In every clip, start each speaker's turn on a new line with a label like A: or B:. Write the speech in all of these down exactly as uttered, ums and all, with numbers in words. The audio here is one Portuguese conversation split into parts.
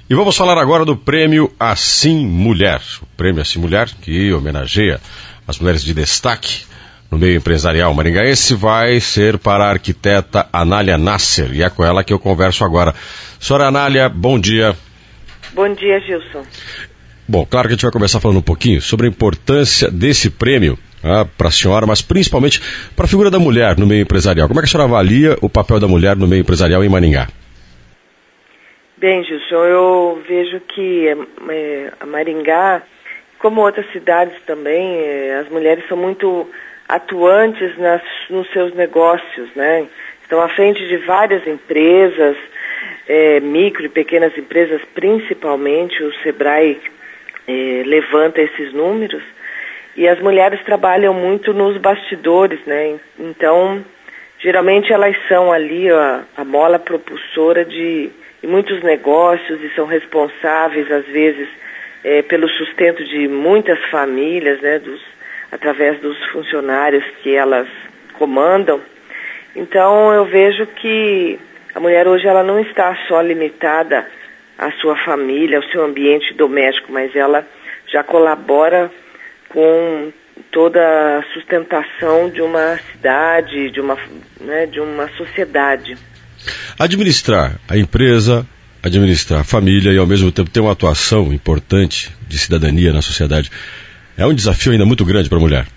A: E vamos falar agora do prêmio Assim Mulher. O prêmio Assim Mulher, que homenageia as mulheres de destaque no meio empresarial maringaense, vai ser para a arquiteta Anália Nasser. E é com ela que eu converso agora. Senhora Anália, bom dia.
B: Bom dia, Gilson.
A: Bom, claro que a gente vai começar falando um pouquinho sobre a importância desse prêmio ah, para a senhora, mas principalmente para a figura da mulher no meio empresarial. Como é que a senhora avalia o papel da mulher no meio empresarial em Maringá?
B: Bem, Gilson, eu vejo que é, a Maringá, como outras cidades também, é, as mulheres são muito atuantes nas, nos seus negócios, né? Estão à frente de várias empresas, é, micro e pequenas empresas principalmente, o Sebrae é, levanta esses números, e as mulheres trabalham muito nos bastidores, né? Então, geralmente elas são ali a, a mola propulsora de e muitos negócios e são responsáveis, às vezes, é, pelo sustento de muitas famílias, né, dos, através dos funcionários que elas comandam. Então, eu vejo que a mulher hoje ela não está só limitada à sua família, ao seu ambiente doméstico, mas ela já colabora com toda a sustentação de uma cidade, de uma, né, de uma sociedade.
A: Administrar a empresa, administrar a família e ao mesmo tempo ter uma atuação importante de cidadania na sociedade é um desafio ainda muito grande para a mulher.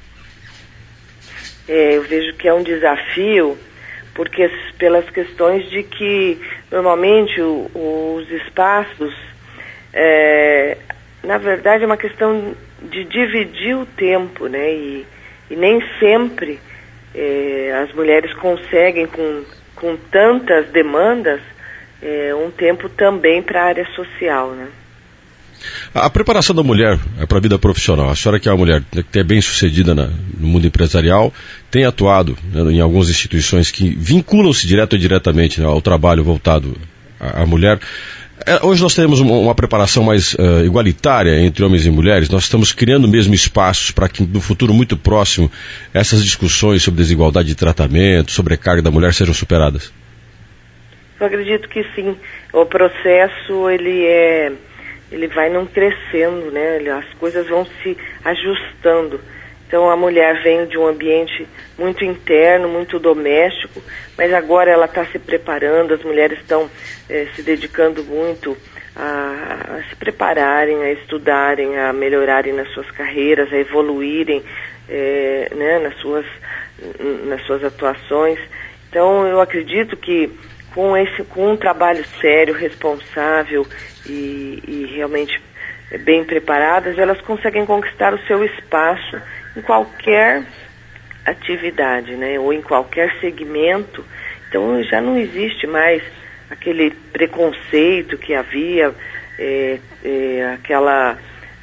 B: É, eu vejo que é um desafio porque pelas questões de que normalmente o, os espaços, é, na verdade é uma questão de dividir o tempo, né? E, e nem sempre é, as mulheres conseguem com com tantas demandas, é, um tempo também para a área social, né?
A: A, a preparação da mulher é para a vida profissional. A senhora que é uma mulher que é bem sucedida na, no mundo empresarial, tem atuado, né, em algumas instituições que vinculam-se direto ou indiretamente, né, ao trabalho voltado à, à mulher. É, hoje nós temos uma, uma preparação mais uh, igualitária entre homens e mulheres. Nós estamos criando mesmo espaços para que no futuro muito próximo essas discussões sobre desigualdade de tratamento, sobrecarga da mulher sejam superadas.
B: Eu acredito que sim. O processo ele é, ele vai não crescendo, né? As coisas vão se ajustando. Então a mulher vem de um ambiente muito interno, muito doméstico, mas agora ela está se preparando, as mulheres estão eh, se dedicando muito a, a se prepararem, a estudarem, a melhorarem nas suas carreiras, a evoluírem eh, né, nas suas, nas suas atuações. Então eu acredito que com, esse, com um trabalho sério, responsável e, e realmente bem preparadas, elas conseguem conquistar o seu espaço em qualquer atividade, né, ou em qualquer segmento. Então já não existe mais aquele preconceito que havia, é, é, aquela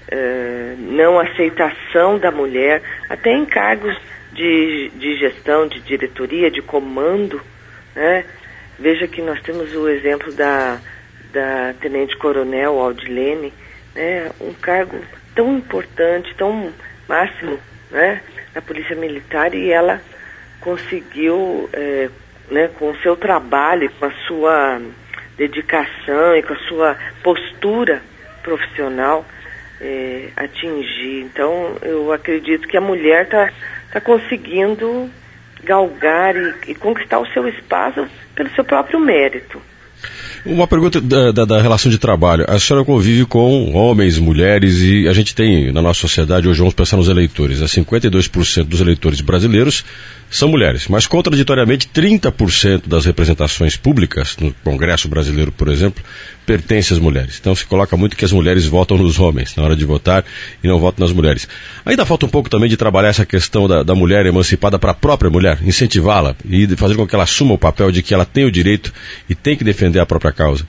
B: é, não aceitação da mulher, até em cargos de, de gestão, de diretoria, de comando, né? Veja que nós temos o exemplo da, da Tenente Coronel Aldilene, né, um cargo tão importante, tão máximo, né, na Polícia Militar, e ela conseguiu, é, né, com o seu trabalho, com a sua dedicação e com a sua postura profissional, é, atingir. Então, eu acredito que a mulher está tá conseguindo galgar e, e conquistar o seu espaço pelo seu próprio mérito.
A: Uma pergunta da, da, da relação de trabalho. A senhora convive com homens, mulheres, e a gente tem na nossa sociedade, hoje vamos pensar nos eleitores, cinquenta e dois por cento dos eleitores brasileiros são mulheres, mas contraditoriamente trinta por cento das representações públicas, no Congresso brasileiro, por exemplo, pertencem às mulheres. Então se coloca muito que as mulheres votam nos homens na hora de votar e não votam nas mulheres. Ainda falta um pouco também de trabalhar essa questão da, da mulher emancipada para a própria mulher, incentivá-la e fazer com que ela assuma o papel de que ela tem o direito e tem que defender a própria causa.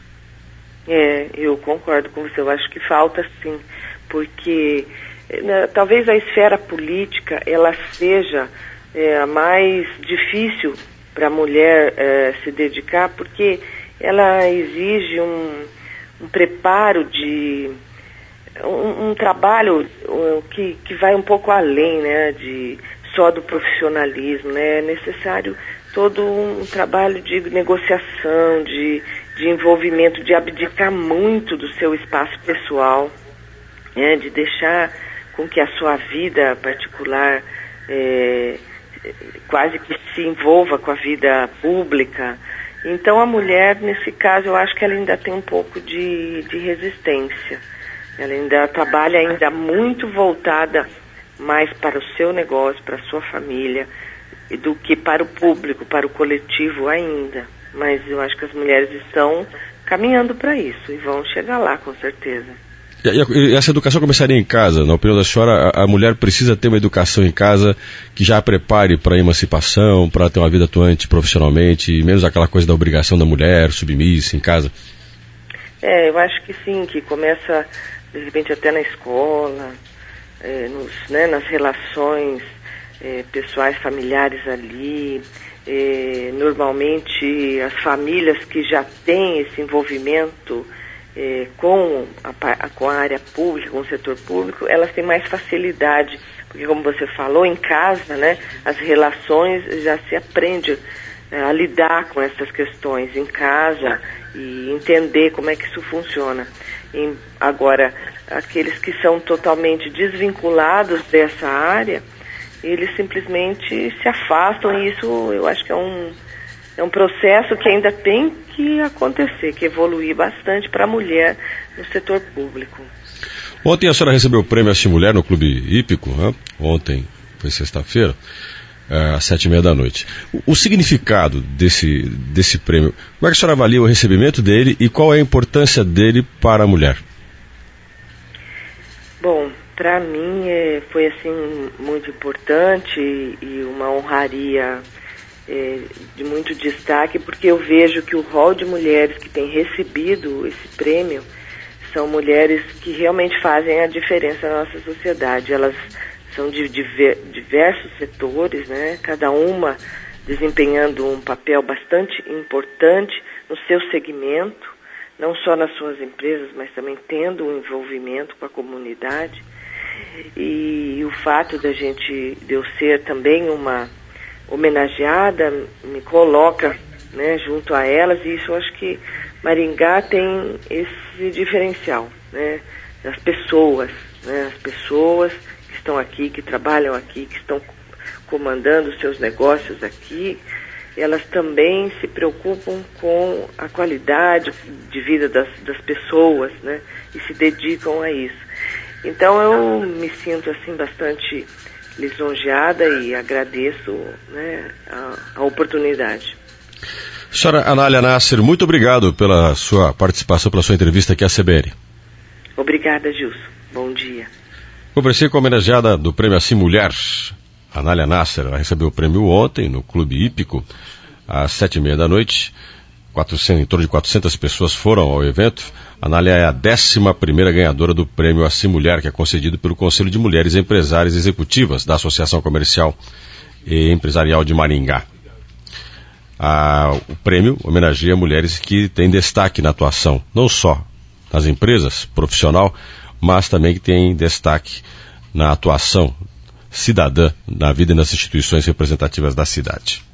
B: É, eu concordo com você. Eu acho que falta sim, porque né, talvez a esfera política ela seja é, a mais difícil para a mulher é, se dedicar, porque ela exige um, um preparo de um, um trabalho um, que, que vai um pouco além, né, de só do profissionalismo, né? É necessário todo um trabalho de negociação, de de envolvimento, de abdicar muito do seu espaço pessoal, né, de deixar com que a sua vida particular é, quase que se envolva com a vida pública. Então a mulher, nesse caso, eu acho que ela ainda tem um pouco de, de resistência. Ela ainda trabalha ainda muito voltada mais para o seu negócio, para a sua família, do que para o público, para o coletivo ainda. Mas eu acho que as mulheres estão caminhando para isso e vão chegar lá, com certeza.
A: E essa educação começaria em casa? Na opinião da senhora, a mulher precisa ter uma educação em casa que já a prepare para a emancipação, para ter uma vida atuante profissionalmente, menos aquela coisa da obrigação da mulher, submissa em casa?
B: É, eu acho que sim, que começa, de repente, até na escola, é, nos, né, nas relações é, pessoais, familiares ali. É, normalmente, as famílias que já têm esse envolvimento É, com, a, com a área pública, com o setor público, elas têm mais facilidade, porque como você falou, em casa, né, as relações já se aprende é, a lidar com essas questões em casa e entender como é que isso funciona. E, agora, aqueles que são totalmente desvinculados dessa área, eles simplesmente se afastam, e isso eu acho que é um É um processo que ainda tem que acontecer, que evoluir bastante para a mulher no setor público.
A: Ontem a senhora recebeu o prêmio Assim Mulher no Clube Hípico, né? Ontem foi sexta-feira, às sete e meia da noite. O, o significado desse, desse prêmio, como é que a senhora avalia o recebimento dele e qual é a importância dele para a mulher?
B: Bom, para mim é, foi assim muito importante e uma honraria É, de muito destaque, porque eu vejo que o rol de mulheres que tem recebido esse prêmio são mulheres que realmente fazem a diferença na nossa sociedade. Elas são de diver, diversos setores, né? Cada uma desempenhando um papel bastante importante no seu segmento, não só nas suas empresas, mas também tendo um envolvimento com a comunidade. E, e o fato da gente, de eu ser também uma homenageada, me coloca, né, junto a elas, e isso eu acho que Maringá tem esse diferencial, né, das pessoas, né, as pessoas que estão aqui, que trabalham aqui, que estão comandando os seus negócios aqui, elas também se preocupam com a qualidade de vida das, das pessoas, né, e se dedicam a isso. Então eu me sinto assim bastante lisonjeada e agradeço, né, a, a oportunidade.
A: Senhora Anália Nasser, muito obrigado pela sua participação, pela sua entrevista aqui à C B N.
B: Obrigada, Gilson. Bom dia.
A: Conversei com a homenageada do Prêmio Assim Mulher, Anália Nasser. Ela recebeu o prêmio ontem no Clube Hípico, às sete e meia da noite. quatrocentas, em torno de quatrocentas pessoas foram ao evento. A Anália é a décima primeira ganhadora do Prêmio Assim Mulher, que é concedido pelo Conselho de Mulheres Empresárias Executivas da Associação Comercial e Empresarial de Maringá. A, o prêmio homenageia mulheres que têm destaque na atuação, não só nas empresas, profissional, mas também que têm destaque na atuação cidadã, na vida e nas instituições representativas da cidade.